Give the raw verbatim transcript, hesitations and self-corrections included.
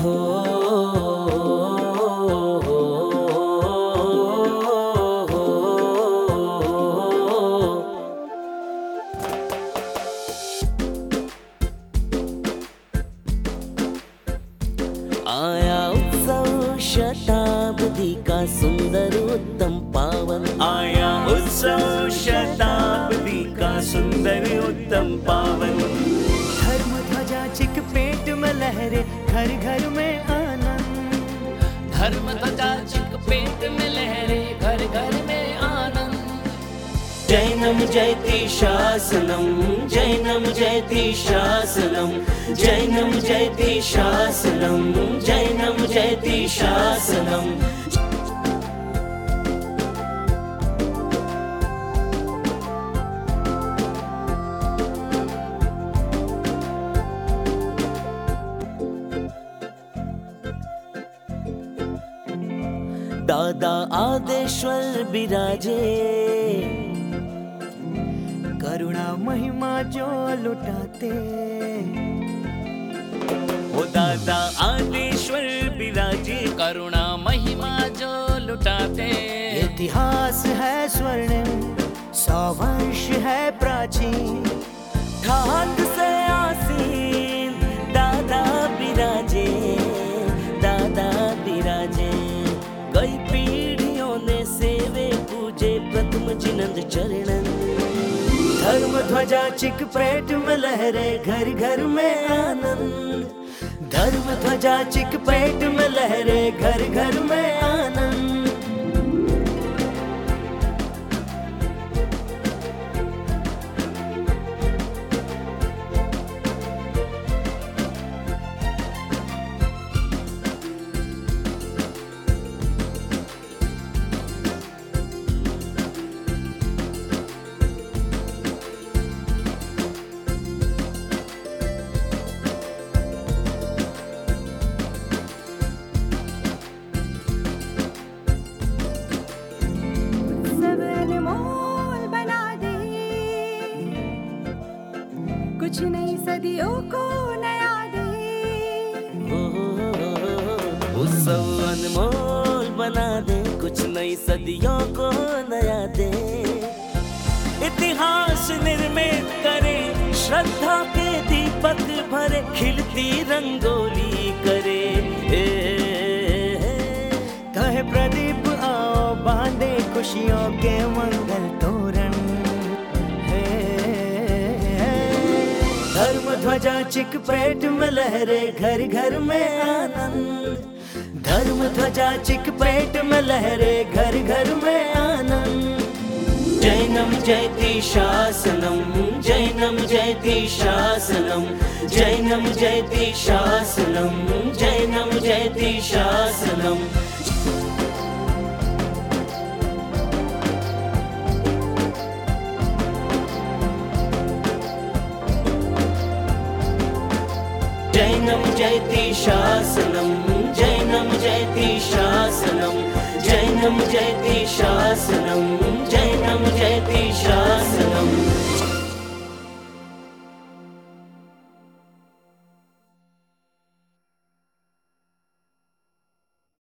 आया उत्सव शताब्दी का सुंदर उत्तम पावन, आया उत्सव शताब्दी का सुंदर उत्तम पावन। धर्म ध्वजा चिक पेट में लहरे, घर घर में आनंद। धर्म ध्वजा चिक पेट में लहरे, घर घर में आनंद। जैनम जयति शासनम, जैनम जयति शासनम, जैनम जयति शासनम, जैनम जयति शासनम। दादा आदेश्वर विराजे, करुणा महिमा जो लुटाते। ओ दादा आदेश्वर विराजे, करुणा महिमा जो लुटाते। इतिहास है स्वर्णिम, सौ वर्ष है प्राचीन। ठाट से आसीन दादा विराजे, दादा विराजे। कई पीढ़ियों ने सेवे पूजे प्रथम जिनंद चरणन। धर्म ध्वजा चिक पेट में लहरे, घर घर में आनंद। धर्म ध्वजा चिक पेट में लहरे, घर घर में आनंद। कुछ नई सदियों को नया दे। उत्सव अनमोल बना दे, कुछ नई सदियों को नया दे। इतिहास निर्मित करे, श्रद्धा के दीपक भरे, खिलती रंगोली करे। ए, कहे प्रदीप आओ बांधे खुशियों के मंगल तोरण। धर्म ध्वजा चिक पेट में लहरे, घर घर में आनंद। धर्म ध्वजा चिक पेट में लहरे, घर घर में आनंद। जैनम जयति शासनम, जैनम जयति शासनम, जैनम जयति शासनम, जैनम जयति शासनम। जैनम जयति शासनम, जैनम जयति शासनम, जैनम जयति शासनम, जैनम जयति शासनम।